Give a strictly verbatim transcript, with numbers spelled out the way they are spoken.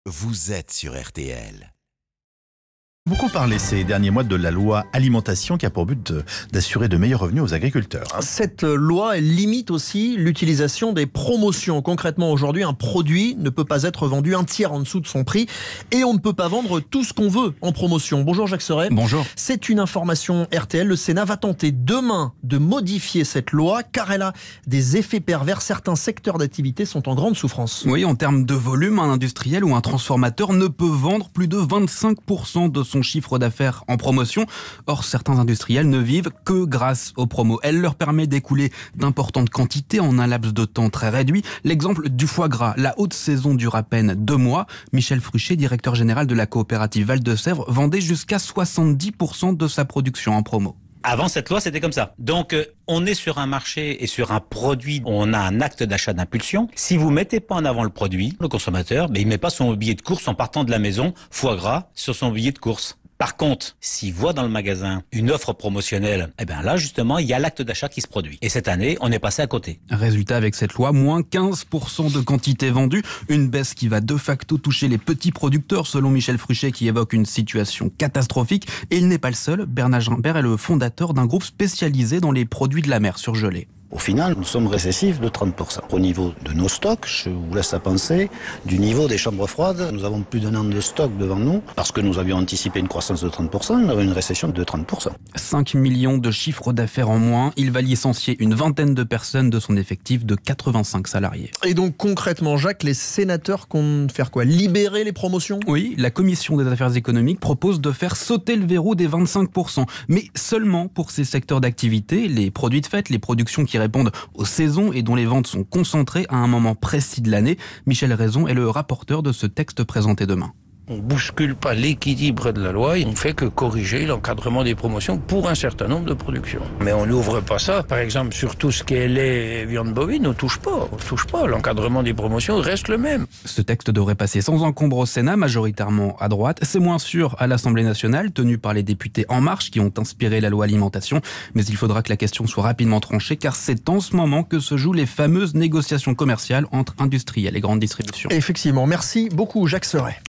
vous êtes sur R T L. Beaucoup parlé ces derniers mois de la loi alimentation qui a pour but de, d'assurer de meilleurs revenus aux agriculteurs. Cette loi elle limite aussi l'utilisation des promotions. Concrètement, aujourd'hui, un produit ne peut pas être vendu un tiers en dessous de son prix et on ne peut pas vendre tout ce qu'on veut en promotion. Bonjour Jacques Serret. Bonjour. C'est une information R T L. Le Sénat va tenter demain de modifier cette loi car elle a des effets pervers. Certains secteurs d'activité sont en grande souffrance. Oui, en termes de volume, un industriel ou un transformateur ne peut vendre plus de vingt-cinq pour cent de son chiffre d'affaires en promotion. Or, certains industriels ne vivent que grâce aux promos. Elle leur permet d'écouler d'importantes quantités en un laps de temps très réduit. L'exemple du foie gras. La haute saison dure à peine deux mois. Michel Fruchet, directeur général de la coopérative Val-de-Sèvres, vendait jusqu'à soixante-dix pour cent de sa production en promo. Avant cette loi, c'était comme ça. Donc, euh, on est sur un marché et sur un produit, on a un acte d'achat d'impulsion. Si vous mettez pas en avant le produit, le consommateur, ben, il met pas son billet de course en partant de la maison, foie gras, sur son billet de course. Par contre, s'il voit dans le magasin une offre promotionnelle, eh ben là, justement, il y a l'acte d'achat qui se produit. Et cette année, on est passé à côté. Résultat, avec cette loi, moins quinze pour cent de quantité vendue. Une baisse qui va de facto toucher les petits producteurs, selon Michel Fruchet, qui évoque une situation catastrophique. Et il n'est pas le seul. Bernard Gimbert est le fondateur d'un groupe spécialisé dans les produits de la mer surgelés. Au final, nous sommes récessifs de trente pour cent. Au niveau de nos stocks, je vous laisse à penser, du niveau des chambres froides, nous avons plus d'un an de stock devant nous, parce que nous avions anticipé une croissance de trente pour cent, nous avons une récession de trente pour cent. cinq millions de chiffres d'affaires en moins. Il va licencier une vingtaine de personnes de son effectif de quatre-vingt-cinq salariés. Et donc concrètement, Jacques, les sénateurs comptent faire quoi? Libérer les promotions? Oui, la commission des affaires économiques propose de faire sauter le verrou des vingt-cinq pour cent, mais seulement pour ces secteurs d'activité, les produits de fête, les productions qui répondent aux saisons et dont les ventes sont concentrées à un moment précis de l'année. Michel Raison est le rapporteur de ce texte présenté demain. On ne bouscule pas l'équilibre de la loi, on ne fait que corriger l'encadrement des promotions pour un certain nombre de productions. Mais on n'ouvre pas ça, par exemple, sur tout ce qui est lait et viande bovine, on ne touche pas, on touche pas. L'encadrement des promotions reste le même. Ce texte devrait passer sans encombre au Sénat, majoritairement à droite. C'est moins sûr à l'Assemblée nationale, tenue par les députés En Marche qui ont inspiré la loi alimentation. Mais il faudra que la question soit rapidement tranchée, car c'est en ce moment que se jouent les fameuses négociations commerciales entre industriels et grandes distributions. Effectivement, merci beaucoup Jacques Serret.